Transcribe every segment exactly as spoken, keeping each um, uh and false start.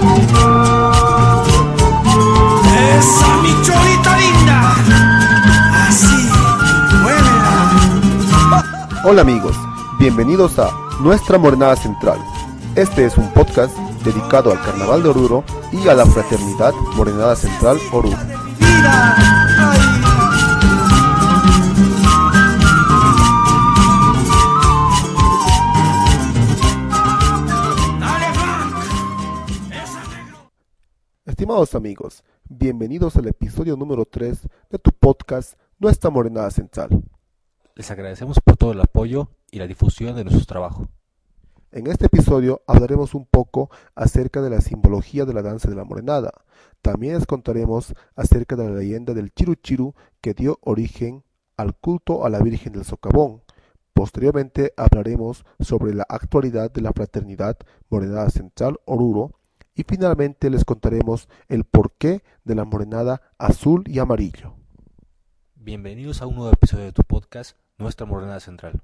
¡Esa mi cholita linda! ¡Así! ¡Muévela! Hola amigos, bienvenidos a Nuestra Morenada Central. Este es un podcast dedicado al Carnaval de Oruro y a la Fraternidad Morenada Central Oruro. Estimados amigos, bienvenidos al episodio número tres de tu podcast Nuestra Morenada Central. Les agradecemos por todo el apoyo y la difusión de nuestro trabajo. En este episodio hablaremos un poco acerca de la simbología de la danza de la morenada. También les contaremos acerca de la leyenda del Chiru Chiru que dio origen al culto a la Virgen del Socavón. Posteriormente hablaremos sobre la actualidad de la Fraternidad Morenada Central Oruro. Y finalmente les contaremos el porqué de la morenada azul y amarillo. Bienvenidos a un nuevo episodio de tu podcast, Nuestra Morenada Central.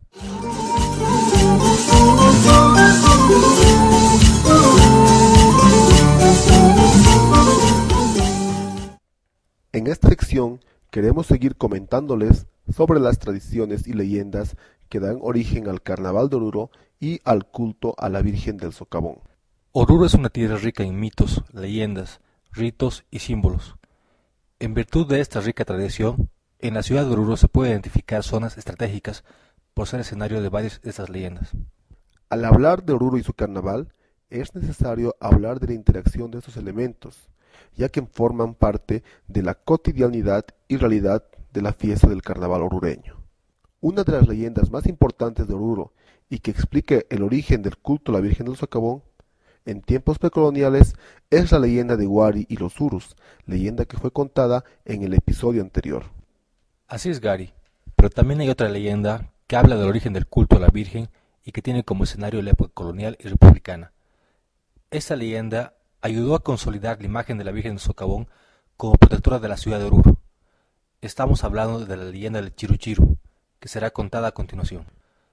En esta sección queremos seguir comentándoles sobre las tradiciones y leyendas que dan origen al Carnaval de Oruro y al culto a la Virgen del Socavón. Oruro es una tierra rica en mitos, leyendas, ritos y símbolos. En virtud de esta rica tradición, en la ciudad de Oruro se puede identificar zonas estratégicas por ser escenario de varias de estas leyendas. Al hablar de Oruro y su carnaval, es necesario hablar de la interacción de estos elementos, ya que forman parte de la cotidianidad y realidad de la fiesta del carnaval orureño. Una de las leyendas más importantes de Oruro y que explica el origen del culto a la Virgen del Socavón en tiempos precoloniales es la leyenda de Guari y los Urus, leyenda que fue contada en el episodio anterior. Así es, Gary, pero también hay otra leyenda que habla del origen del culto a la Virgen y que tiene como escenario la época colonial y republicana. Esta leyenda ayudó a consolidar la imagen de la Virgen del Socavón como protectora de la ciudad de Oruro. Estamos hablando de la leyenda del Chiru Chiru, que será contada a continuación.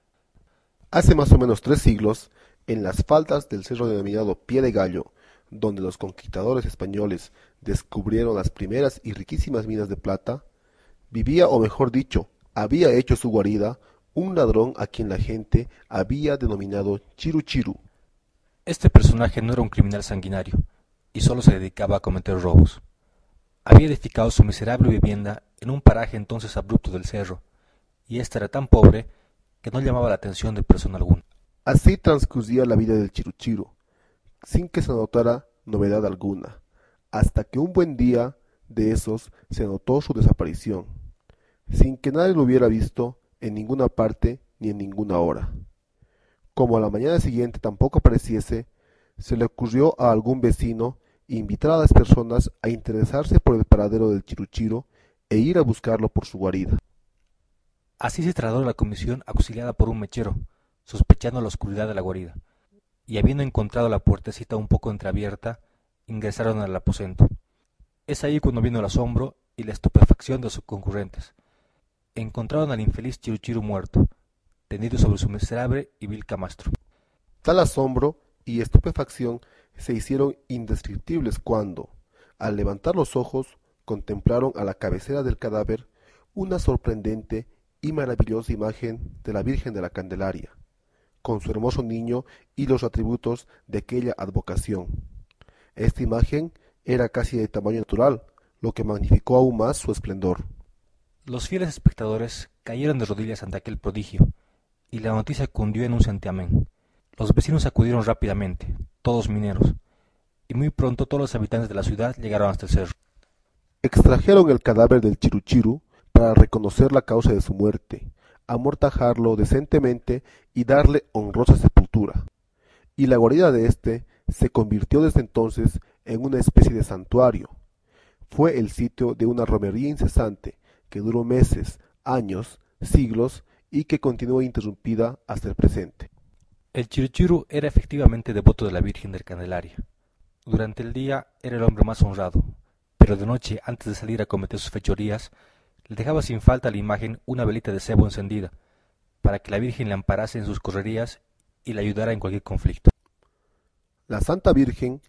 Hace más o menos tres siglos, en las faldas del cerro denominado Pie de Gallo, donde los conquistadores españoles descubrieron las primeras y riquísimas minas de plata, vivía, o mejor dicho, había hecho su guarida, un ladrón a quien la gente había denominado Chiru Chiru. Este personaje no era un criminal sanguinario, y solo se dedicaba a cometer robos. Había edificado su miserable vivienda en un paraje entonces abrupto del cerro, y ésta era tan pobre que no llamaba la atención de persona alguna. Así transcurría la vida del Chiru Chiru, sin que se notara novedad alguna, hasta que un buen día de esos se notó su desaparición, sin que nadie lo hubiera visto en ninguna parte ni en ninguna hora. Como a la mañana siguiente tampoco apareciese, se le ocurrió a algún vecino invitar a las personas a interesarse por el paradero del Chiru Chiru e ir a buscarlo por su guarida. Así se trasladó la comisión auxiliada por un mechero, sospechando la oscuridad de la guarida, y habiendo encontrado la puertecita un poco entreabierta, ingresaron al aposento. Es ahí cuando vino el asombro y la estupefacción de sus concurrentes. Encontraron al infeliz Chiru Chiru muerto, tendido sobre su miserable y vil camastro. Tal asombro y estupefacción se hicieron indescriptibles cuando, al levantar los ojos, contemplaron a la cabecera del cadáver una sorprendente y maravillosa imagen de la Virgen de la Candelaria, con su hermoso niño y los atributos de aquella advocación. Esta imagen era casi de tamaño natural, lo que magnificó aún más su esplendor. Los fieles espectadores cayeron de rodillas ante aquel prodigio, y la noticia cundió en un santiamén. Los vecinos acudieron rápidamente, todos mineros, y muy pronto todos los habitantes de la ciudad llegaron hasta el cerro. Extrajeron el cadáver del Chiru Chiru para reconocer la causa de su muerte, amortajarlo decentemente y darle honrosa sepultura. Y la guarida de éste se convirtió desde entonces en una especie de santuario. Fue el sitio de una romería incesante que duró meses, años, siglos y que continúa interrumpida hasta el presente. El Chiru Chiru era efectivamente devoto de la Virgen de Candelaria. Durante el día era el hombre más honrado, pero de noche, antes de salir a cometer sus fechorías, le dejaba sin falta a la imagen una velita de cebo encendida, para que la Virgen le amparase en sus correrías y le ayudara en cualquier conflicto. La Santa Virgen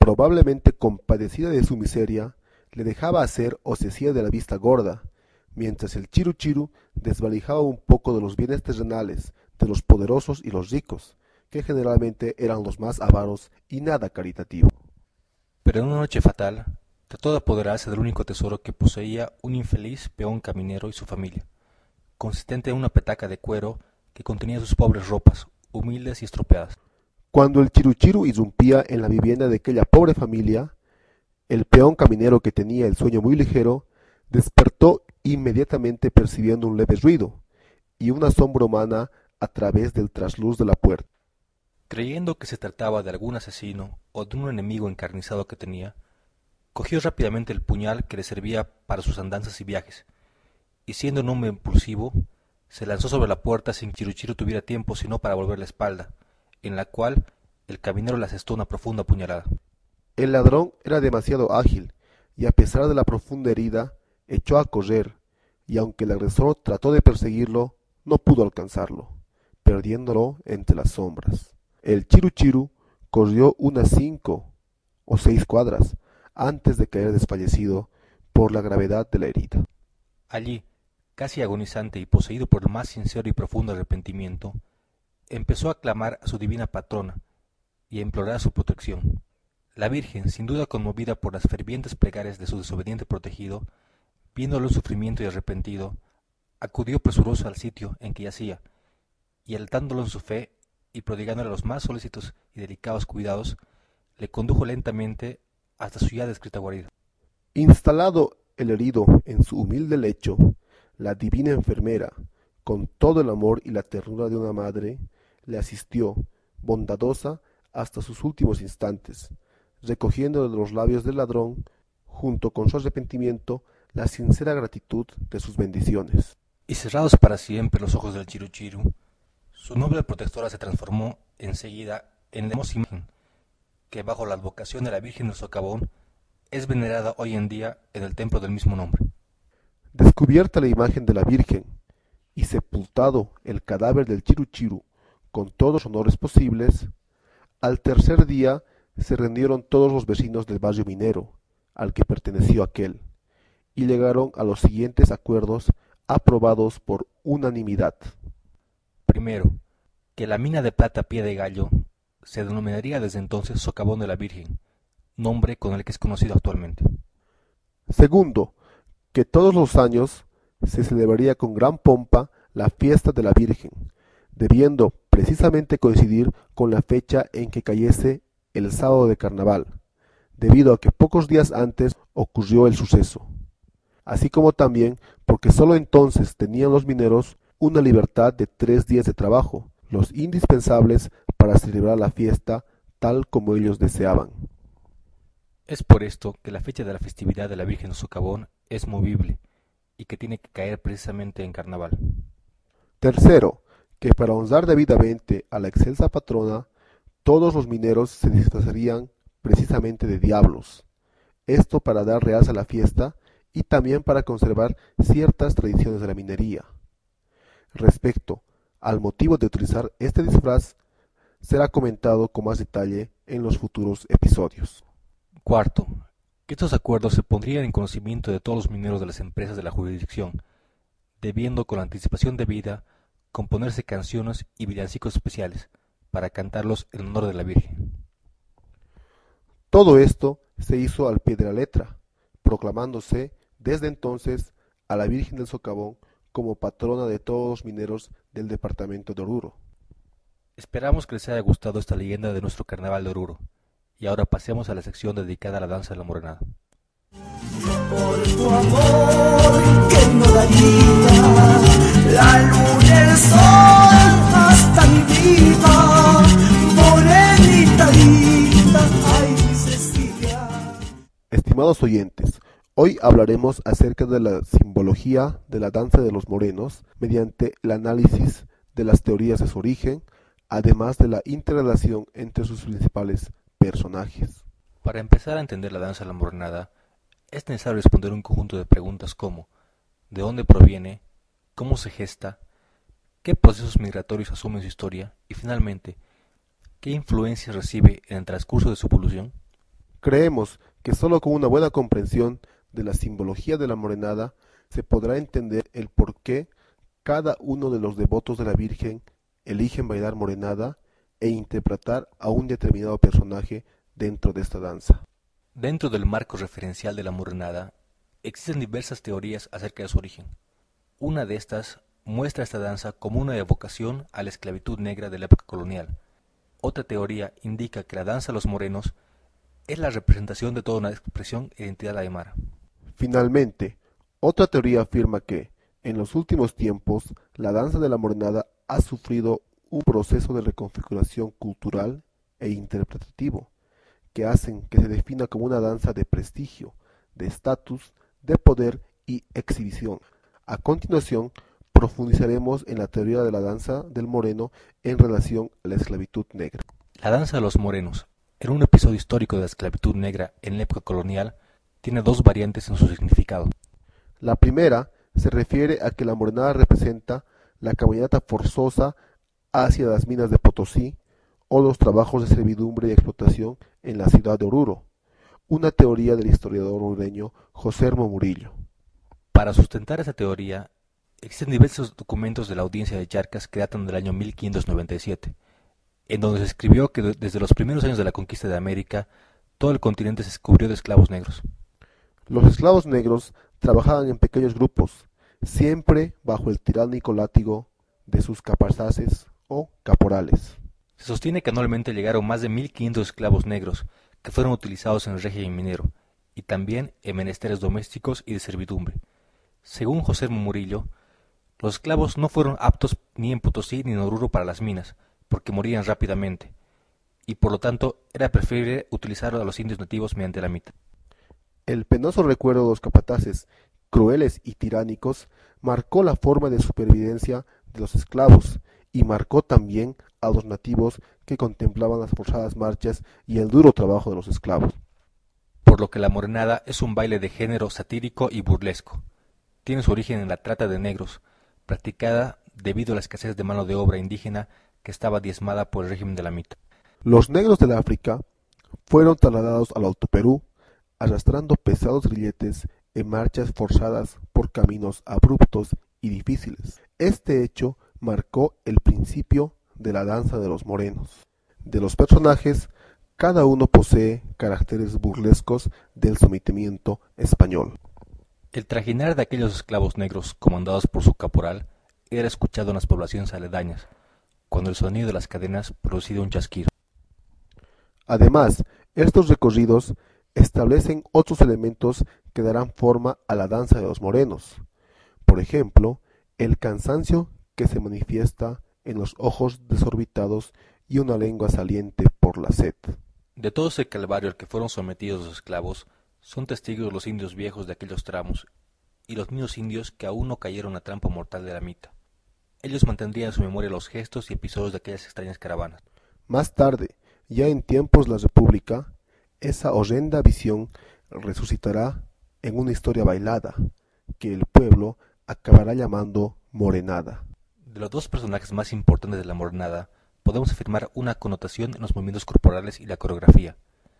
probablemente compadecida de su miseria, le dejaba hacer o se hacía de la vista gorda, mientras el chiru chiru desvalijaba un poco de los bienes terrenales de los poderosos y los ricos, que generalmente eran los más avaros y nada caritativos. Pero en una noche fatal, trató de apoderarse del único tesoro que poseía un infeliz peón caminero y su familia, consistente en una petaca de cuero que contenía sus pobres ropas, humildes y estropeadas. Cuando el chiruchiru irrumpía en la vivienda de aquella pobre familia, el peón caminero, que tenía el sueño muy ligero, despertó inmediatamente percibiendo un leve ruido y una sombra humana a través del trasluz de la puerta. Creyendo que se trataba de algún asesino o de un enemigo encarnizado que tenía, cogió rápidamente el puñal que le servía para sus andanzas y viajes, y siendo un hombre impulsivo, se lanzó sobre la puerta sin que Chiruchiru tuviera tiempo sino para volver la espalda, en la cual el caminero le asestó una profunda puñalada. El ladrón era demasiado ágil, y a pesar de la profunda herida, echó a correr, y aunque el agresor trató de perseguirlo, no pudo alcanzarlo, perdiéndolo entre las sombras. El chiruchiru corrió unas cinco o seis cuadras antes de caer desfallecido por la gravedad de la herida. Allí, casi agonizante y poseído por el más sincero y profundo arrepentimiento, empezó a clamar a su divina patrona y a implorar su protección. La Virgen, sin duda conmovida por las fervientes plegarias de su desobediente protegido, viéndolo en sufrimiento y arrepentido, acudió presurosa al sitio en que yacía, y alentándolo en su fe y prodigándole los más solícitos y delicados cuidados, le condujo lentamente hasta su ya descrita guarida. Instalado el herido en su humilde lecho, la divina enfermera, con todo el amor y la ternura de una madre, le asistió, bondadosa, hasta sus últimos instantes, recogiendo de los labios del ladrón, junto con su arrepentimiento, la sincera gratitud de sus bendiciones. Y cerrados para siempre los ojos del chiruchiru, su noble protectora se transformó enseguida en la hermosa imagen que, bajo la advocación de la Virgen del Socavón, es venerada hoy en día en el templo del mismo nombre. Descubierta la imagen de la Virgen y sepultado el cadáver del chiruchiru con todos los honores posibles, al tercer día se reunieron todos los vecinos del barrio minero al que perteneció aquel, y llegaron a los siguientes acuerdos aprobados por unanimidad. Primero, que la mina de plata Pie de Gallo se denominaría desde entonces Socavón de la Virgen, nombre con el que es conocido actualmente. Segundo, que todos los años se celebraría con gran pompa la fiesta de la Virgen, debiendo precisamente coincidir con la fecha en que cayese el sábado de carnaval, debido a que pocos días antes ocurrió el suceso, así como también porque sólo entonces tenían los mineros una libertad de tres días de trabajo, los indispensables para celebrar la fiesta tal como ellos deseaban. Es por esto que la fecha de la festividad de la Virgen del Socavón es movible y que tiene que caer precisamente en carnaval. Tercero, que para honrar debidamente a la excelsa patrona, todos los mineros se disfrazarían precisamente de diablos, esto para dar realce a la fiesta y también para conservar ciertas tradiciones de la minería. Respecto al motivo de utilizar este disfraz, será comentado con más detalle en los futuros episodios. Cuarto, que estos acuerdos se pondrían en conocimiento de todos los mineros de las empresas de la jurisdicción, debiendo con la anticipación debida componerse canciones y villancicos especiales para cantarlos en honor de la Virgen. Todo esto se hizo al pie de la letra, proclamándose desde entonces a la Virgen del Socavón como patrona de todos los mineros del departamento de Oruro. Esperamos que les haya gustado esta leyenda de nuestro carnaval de Oruro, y ahora pasemos a la sección dedicada a la danza de la morenada. Por tu amor que no daría la luna, el sol, hasta mi vida, morenita linda, ay mi Cecilia. Estimados oyentes, hoy hablaremos acerca de la simbología de la danza de los morenos mediante el análisis de las teorías de su origen, además de la interrelación entre sus principales personajes. Para empezar a entender la danza de la morenada, es necesario responder un conjunto de preguntas como ¿de dónde proviene?, ¿cómo se gesta?, ¿qué procesos migratorios asumen su historia? Y finalmente, ¿qué influencias recibe en el transcurso de su evolución? Creemos que sólo con una buena comprensión de la simbología de la morenada se podrá entender el por qué cada uno de los devotos de la Virgen eligen bailar morenada e interpretar a un determinado personaje dentro de esta danza. Dentro del marco referencial de la morenada, existen diversas teorías acerca de su origen. Una de estas muestra esta danza como una evocación a la esclavitud negra de la época colonial. Otra teoría indica que la danza de los morenos es la representación de toda una expresión e identidad aymara. Finalmente, otra teoría afirma que, en los últimos tiempos, la danza de la morenada ha sufrido un proceso de reconfiguración cultural e interpretativo, que hacen que se defina como una danza de prestigio, de estatus, de poder y exhibición. A continuación, profundizaremos en la teoría de la danza del moreno en relación a la esclavitud negra. La danza de los morenos, en un episodio histórico de la esclavitud negra en la época colonial, tiene dos variantes en su significado. La primera se refiere a que la morenada representa la caminata forzosa hacia las minas de Potosí o los trabajos de servidumbre y explotación en la ciudad de Oruro, una teoría del historiador orureño José Hermo Murillo. Para sustentar esa teoría, existen diversos documentos de la audiencia de Charcas que datan del año mil quinientos noventa y siete, en donde se escribió que desde los primeros años de la conquista de América, todo el continente se cubrió de esclavos negros. Los esclavos negros trabajaban en pequeños grupos, siempre bajo el tiránico látigo de sus capazaces o caporales. Se sostiene que anualmente llegaron más de mil quinientos esclavos negros que fueron utilizados en el régimen minero y también en menesteres domésticos y de servidumbre. Según José Murillo, los esclavos no fueron aptos ni en Potosí ni en Oruro para las minas, porque morían rápidamente, y por lo tanto era preferible utilizar a los indios nativos mediante la mita. El penoso recuerdo de los capataces, crueles y tiránicos, marcó la forma de supervivencia de los esclavos y marcó también a los nativos que contemplaban las forzadas marchas y el duro trabajo de los esclavos. Por lo que la morenada es un baile de género satírico y burlesco. Tiene su origen en la trata de negros, practicada debido a la escasez de mano de obra indígena que estaba diezmada por el régimen de la mita. Los negros del África fueron trasladados al Alto Perú, arrastrando pesados grilletes en marchas forzadas por caminos abruptos y difíciles. Este hecho marcó el principio de la danza de los morenos. De los personajes, cada uno posee caracteres burlescos del sometimiento español. El trajinar de aquellos esclavos negros comandados por su caporal era escuchado en las poblaciones aledañas, cuando el sonido de las cadenas producía un chasquido. Además, estos recorridos establecen otros elementos que darán forma a la danza de los morenos. Por ejemplo, el cansancio que se manifiesta en los ojos desorbitados y una lengua saliente por la sed. De todo ese calvario al que fueron sometidos los esclavos, son testigos los indios viejos de aquellos tramos y los niños indios que aún no cayeron a la trampa mortal de la mita. Ellos mantendrían en su memoria los gestos y episodios de aquellas extrañas caravanas. Más tarde, ya en tiempos de la República, esa horrenda visión resucitará en una historia bailada, que el pueblo acabará llamando morenada. De los dos personajes más importantes de la morenada, podemos afirmar una connotación en los movimientos corporales y la coreografía.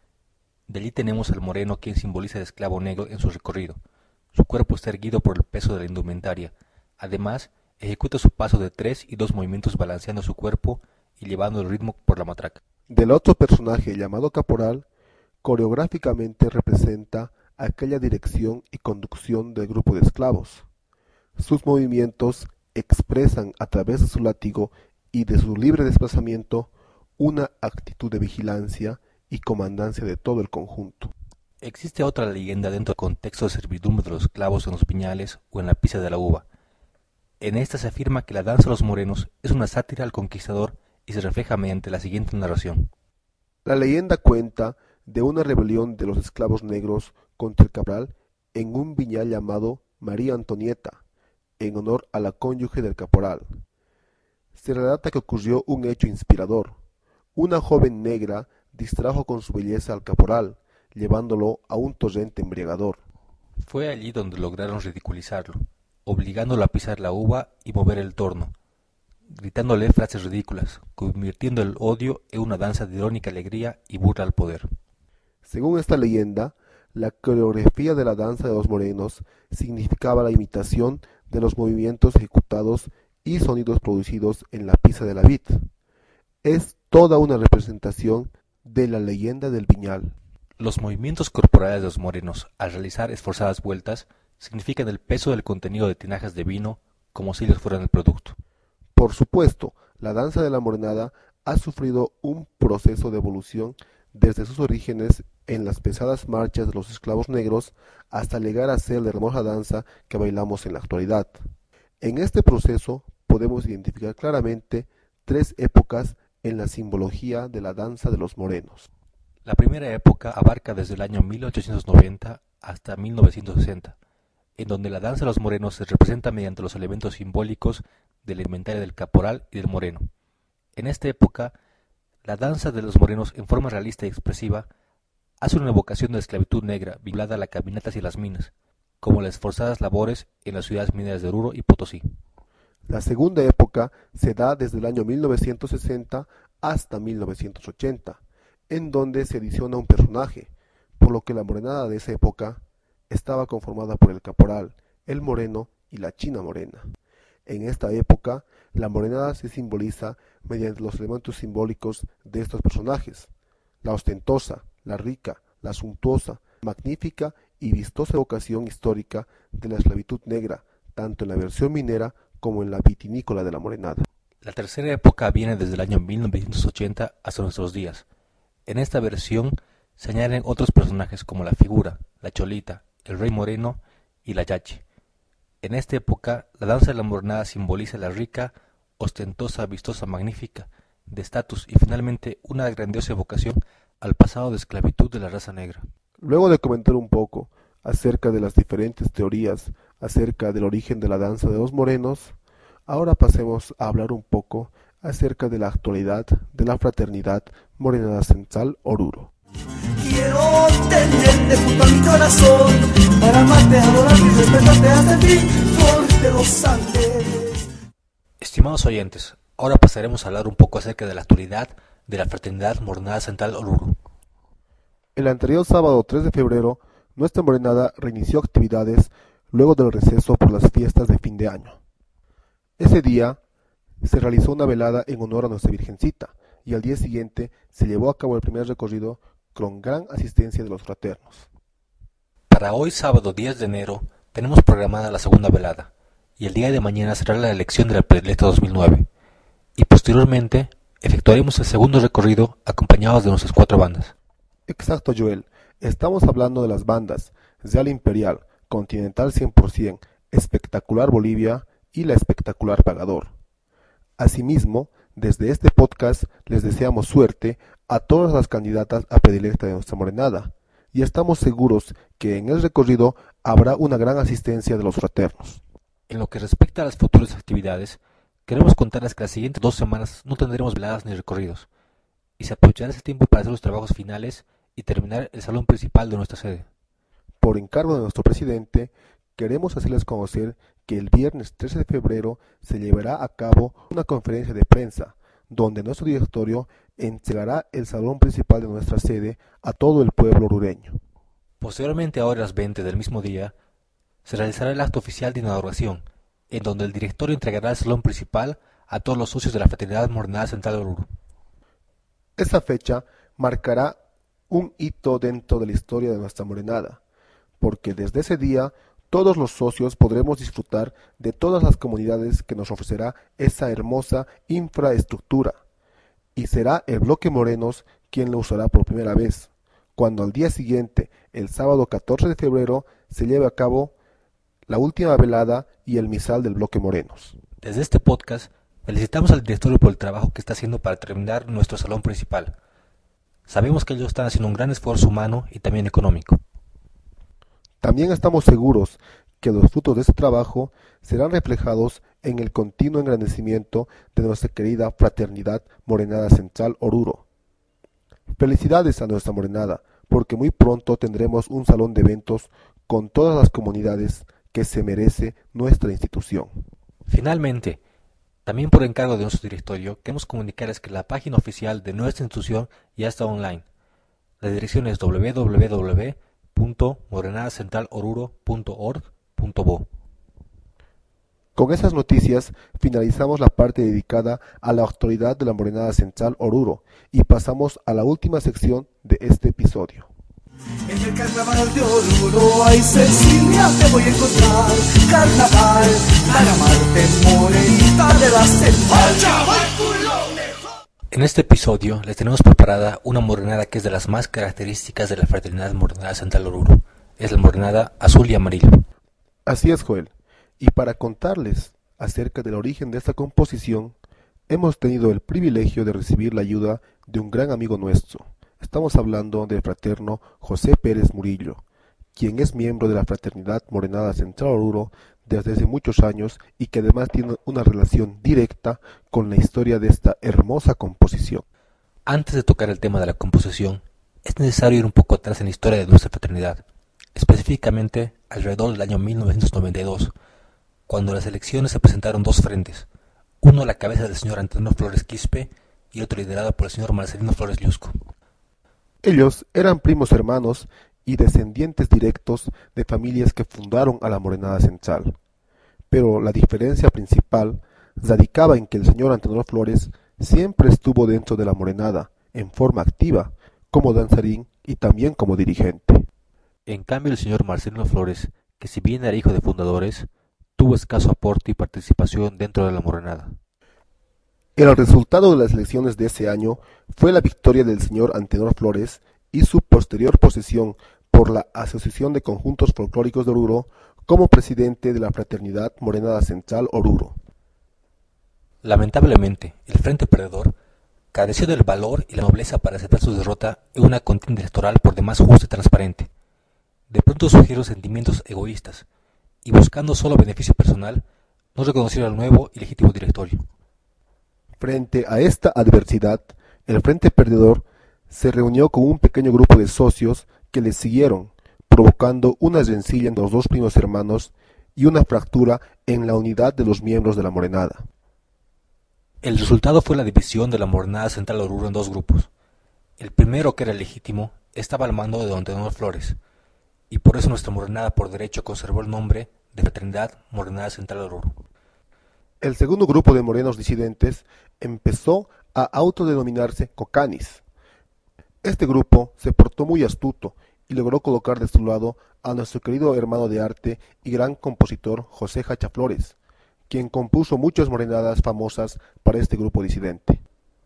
De allí tenemos al moreno, quien simboliza el esclavo negro en su recorrido. Su cuerpo está erguido por el peso de la indumentaria. Además, ejecuta su paso de tres y dos movimientos balanceando su cuerpo y llevando el ritmo por la matraca. Del otro personaje llamado caporal, coreográficamente representa aquella dirección y conducción del grupo de esclavos. Sus movimientos expresan a través de su látigo y de su libre desplazamiento una actitud de vigilancia y comandancia de todo el conjunto. Existe otra leyenda dentro del contexto de servidumbre de los esclavos en los piñales o en la pisa de la uva. En esta se afirma que la danza de los morenos es una sátira al conquistador y se refleja mediante la siguiente narración. La leyenda cuenta de una rebelión de los esclavos negros contra el caporal en un viñal llamado María Antonieta, en honor a la cónyuge del caporal. Se relata que ocurrió un hecho inspirador. Una joven negra distrajo con su belleza al caporal, llevándolo a un torrente embriagador. Fue allí donde lograron ridiculizarlo, obligándolo a pisar la uva y mover el torno, gritándole frases ridículas, convirtiendo el odio en una danza de irónica alegría y burla al poder. Según esta leyenda, la coreografía de la danza de los morenos significaba la imitación de los movimientos ejecutados y sonidos producidos en la pisa de la vid. Es toda una representación de la leyenda del Viñal. Los movimientos corporales de los morenos al realizar esforzadas vueltas significan el peso del contenido de tinajas de vino como si ellos fueran el producto. Por supuesto, la danza de la morenada ha sufrido un proceso de evolución desde sus orígenes en las pesadas marchas de los esclavos negros hasta llegar a ser la hermosa danza que bailamos en la actualidad. En este proceso podemos identificar claramente tres épocas en la simbología de la danza de los morenos. La primera época abarca desde el año mil ochocientos noventa hasta mil novecientos sesenta, en donde la danza de los morenos se representa mediante los elementos simbólicos del inventario del caporal y del moreno. En esta época, la danza de los morenos en forma realista y expresiva hace una evocación de la esclavitud negra vinculada a la caminata hacia las minas, como las forzadas labores en las ciudades mineras de Oruro y Potosí. La segunda época se da desde el año mil novecientos sesenta hasta mil novecientos ochenta, en donde se adiciona un personaje, por lo que la morenada de esa época estaba conformada por el caporal, el moreno y la china morena. En esta época, la morenada se simboliza mediante los elementos simbólicos de estos personajes: la ostentosa, la rica, la suntuosa, magnífica y vistosa evocación histórica de la esclavitud negra, tanto en la versión minera como en la vitinícola de la morenada. La tercera época viene desde el año mil novecientos ochenta hasta nuestros días. En esta versión se añaden otros personajes como la figura, la cholita, el rey moreno y la yachi. En esta época, la danza de la morenada simboliza la rica, ostentosa, vistosa, magnífica, de estatus y finalmente una grandiosa evocación al pasado de esclavitud de la raza negra. Luego de comentar un poco acerca de las diferentes teorías acerca del origen de la danza de los morenos, ahora pasemos a hablar un poco acerca de la actualidad de la fraternidad Morenada Central Oruro. Quiero tenerte junto a mi corazón para amarte, adorarte y respetarte hasta el fin de los Andes. Estimados oyentes, ahora pasaremos a hablar un poco acerca de la actualidad de la fraternidad Morenada Central Oruro. El anterior sábado tres de febrero, nuestra morenada reinició actividades luego del receso por las fiestas de fin de año. Ese día se realizó una velada en honor a nuestra Virgencita y al día siguiente se llevó a cabo el primer recorrido con gran asistencia de los fraternos. Para hoy sábado diez de enero tenemos programada la segunda velada y el día de mañana será la elección de la predilecta dos mil nueve y posteriormente efectuaremos el segundo recorrido acompañados de nuestras cuatro bandas. Exacto, Joel. Estamos hablando de las bandas Real Imperial, Continental cien por ciento, Espectacular Bolivia y la Espectacular Pagador. Asimismo, desde este podcast les deseamos suerte a todas las candidatas a predilecta de nuestra morenada y estamos seguros que en el recorrido habrá una gran asistencia de los fraternos. En lo que respecta a las futuras actividades, queremos contarles que las siguientes dos semanas no tendremos veladas ni recorridos y se aprovechará ese tiempo para hacer los trabajos finales y terminar el salón principal de nuestra sede. Por encargo de nuestro presidente, queremos hacerles conocer que el viernes trece de febrero se llevará a cabo una conferencia de prensa, donde nuestro directorio entregará el salón principal de nuestra sede a todo el pueblo orureño. Posteriormente, a horas veinte del mismo día, se realizará el acto oficial de inauguración, en donde el directorio entregará el salón principal a todos los socios de la Fraternidad Morenada Central de Oruro. Esta fecha marcará un hito dentro de la historia de nuestra morenada, porque desde ese día todos los socios podremos disfrutar de todas las comunidades que nos ofrecerá esa hermosa infraestructura, y será el Bloque Morenos quien lo usará por primera vez, cuando al día siguiente, el sábado catorce de febrero, se lleve a cabo la última velada y el misal del Bloque Morenos. Desde este podcast, felicitamos al directorio por el trabajo que está haciendo para terminar nuestro salón principal. Sabemos que ellos están haciendo un gran esfuerzo humano y también económico. También estamos seguros que los frutos de este trabajo serán reflejados en el continuo engrandecimiento de nuestra querida Fraternidad Morenada Central Oruro. Felicidades a nuestra morenada, porque muy pronto tendremos un salón de eventos con todas las comunidades que se merece nuestra institución. Finalmente, también por encargo de nuestro directorio, queremos comunicarles que la página oficial de nuestra institución ya está online. La dirección es doble u doble u doble u punto morenada central oruro punto org punto bo. Con esas noticias finalizamos la parte dedicada a la actualidad de la Morenada Central Oruro y pasamos a la última sección de este episodio. En el carnaval de Oruro, ay Cecilia, te voy a encontrar. Carnaval, para amarte, morenita de la central. En este episodio les tenemos preparada una morenada que es de las más características de la Fraternidad Morenada Central Oruro. Es la morenada azul y amarillo. Así es, Joel. Y para contarles acerca del origen de esta composición, hemos tenido el privilegio de recibir la ayuda de un gran amigo nuestro. Estamos hablando del fraterno José Pérez Murillo, quien es miembro de la Fraternidad Morenada Central Oruro desde hace muchos años y que además tiene una relación directa con la historia de esta hermosa composición. Antes de tocar el tema de la composición, es necesario ir un poco atrás en la historia de nuestra fraternidad, específicamente alrededor del año mil novecientos noventa y dos, cuando en las elecciones se presentaron dos frentes, uno a la cabeza del señor Antonio Flores Quispe y otro liderado por el señor Marcelino Flores Liusco. Ellos eran primos hermanos y descendientes directos de familias que fundaron a la Morenada Central. Pero la diferencia principal radicaba en que el señor Antonio Flores siempre estuvo dentro de la Morenada, en forma activa, como danzarín y también como dirigente. En cambio, el señor Marcelino Flores, que si bien era hijo de fundadores, tuvo escaso aporte y participación dentro de la Morenada. El resultado de las elecciones de ese año fue la victoria del señor Antenor Flores y su posterior posesión por la Asociación de Conjuntos Folclóricos de Oruro como presidente de la Fraternidad Morenada Central Oruro. Lamentablemente, el Frente Perdedor careció del valor y la nobleza para aceptar su derrota en una contienda electoral por demás justa y transparente. De pronto surgieron sentimientos egoístas y buscando solo beneficio personal, no reconocieron al nuevo y legítimo directorio. Frente a esta adversidad, el Frente Perdedor se reunió con un pequeño grupo de socios que le siguieron, provocando una rencilla entre los dos primos hermanos y una fractura en la unidad de los miembros de la Morenada. El resultado fue la división de la Morenada Central Oruro en dos grupos. El primero, que era el legítimo, estaba al mando de don Antonio Flores, y por eso nuestra Morenada por derecho conservó el nombre de Fraternidad Morenada Central Oruro. El segundo grupo de morenos disidentes empezó a autodenominarse Cocanis. Este grupo se portó muy astuto y logró colocar de su lado a nuestro querido hermano de arte y gran compositor José Hacha Flores, quien compuso muchas morenadas famosas para este grupo disidente.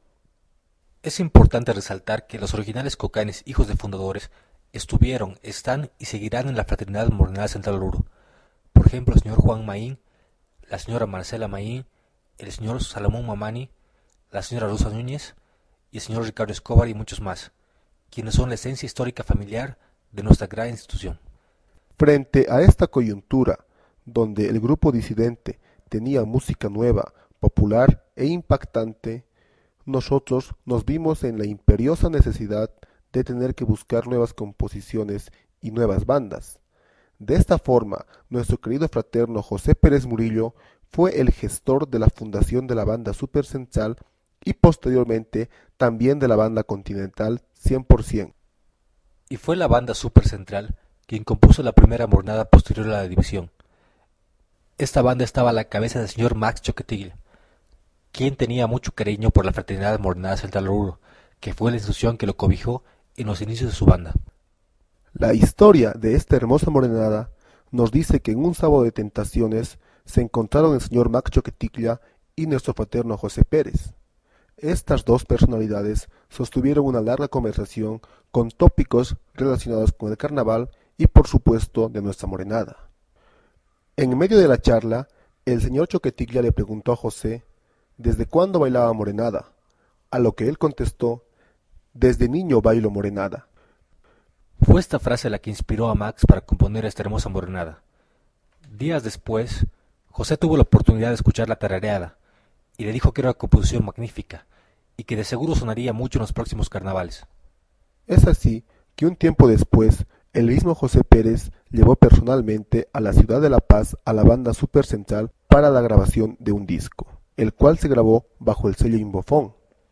Es importante resaltar que los originales Cocanis, hijos de fundadores, estuvieron, están y seguirán en la Fraternidad Morenada Central Oruro. Por ejemplo, el señor Juan Maín, la señora Marcela Maín, el señor Salomón Mamani, la señora Rosa Núñez y el señor Ricardo Escobar y muchos más, quienes son la esencia histórica familiar de nuestra gran institución. Frente a esta coyuntura, donde el grupo disidente tenía música nueva, popular e impactante, nosotros nos vimos en la imperiosa necesidad de tener que buscar nuevas composiciones y nuevas bandas. De esta forma, nuestro querido fraterno José Pérez Murillo fue el gestor de la fundación de la banda Super Central y posteriormente también de la banda Continental cien por ciento. Y fue la banda Super Central quien compuso la primera morenada posterior a la división. Esta banda estaba a la cabeza del señor Max Choquetiglia, quien tenía mucho cariño por la Fraternidad Morenada Central Oruro, que fue la institución que lo cobijó en los inicios de su banda. La historia de esta hermosa morenada nos dice que en un sábado de tentaciones se encontraron el señor Max Choquetiglia y nuestro fraterno José Pérez. Estas dos personalidades sostuvieron una larga conversación con tópicos relacionados con el carnaval y por supuesto de nuestra morenada. En medio de la charla, el señor Choquetiglia le preguntó a José ¿desde cuándo bailaba morenada? A lo que él contestó: desde niño bailo morenada. Fue esta frase la que inspiró a Max para componer esta hermosa morenada. Días después, José tuvo la oportunidad de escuchar la tarareada y le dijo que era una composición magnífica y que de seguro sonaría mucho en los próximos carnavales. Es así que un tiempo después, el mismo José Pérez llevó personalmente a la ciudad de La Paz a la banda Super Central para la grabación de un disco, el cual se grabó bajo el sello Imbofón.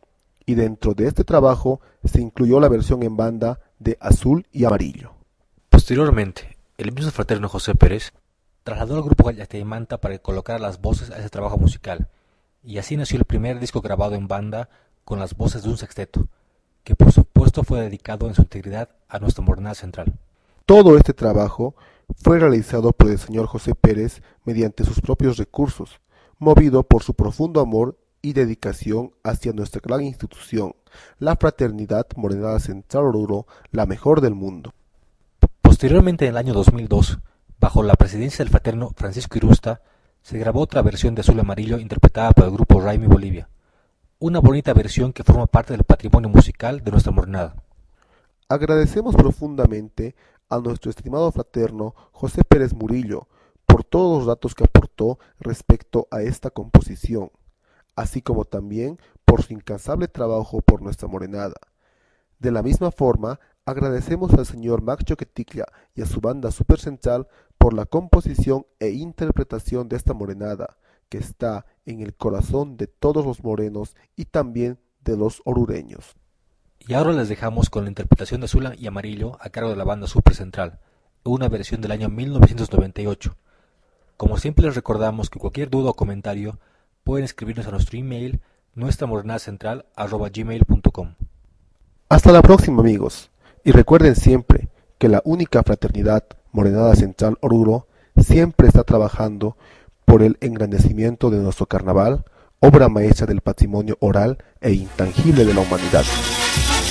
y dentro de este trabajo se incluyó la versión en banda de Azul y Amarillo. Posteriormente, el mismo fraterno José Pérez trasladó al grupo Guayateimanta para colocar las voces a ese trabajo musical, y así nació el primer disco grabado en banda con las voces de un sexteto, que por supuesto fue dedicado en su integridad a nuestra Morenada Central. Todo este trabajo fue realizado por el señor José Pérez mediante sus propios recursos, movido por su profundo amor y dedicación hacia nuestra gran institución, la Fraternidad Morenada Central Oruro, la mejor del mundo. Posteriormente, en el año dos mil dos, bajo la presidencia del fraterno Francisco Irusta, se grabó otra versión de Azul y Amarillo interpretada por el grupo Raimi Bolivia, una bonita versión que forma parte del patrimonio musical de nuestra Morenada. Agradecemos profundamente a nuestro estimado fraterno José Pérez Murillo por todos los datos que aportó respecto a esta composición, así como también por su incansable trabajo por nuestra Morenada. De la misma forma, agradecemos al señor Max Choqueticlia y a su banda Super Central por la composición e interpretación de esta Morenada, que está en el corazón de todos los morenos y también de los orureños. Y ahora les dejamos con la interpretación de Azul y Amarillo a cargo de la banda Super Central, una versión del año mil novecientos noventa y ocho. Como siempre les recordamos que cualquier duda o comentario pueden escribirnos a nuestro email nuestramorenadacentral arroba gmail punto com. Hasta la próxima, amigos, y recuerden siempre que la única fraternidad Morenada Central Oruro siempre está trabajando por el engrandecimiento de nuestro carnaval, obra maestra del patrimonio oral e intangible de la humanidad.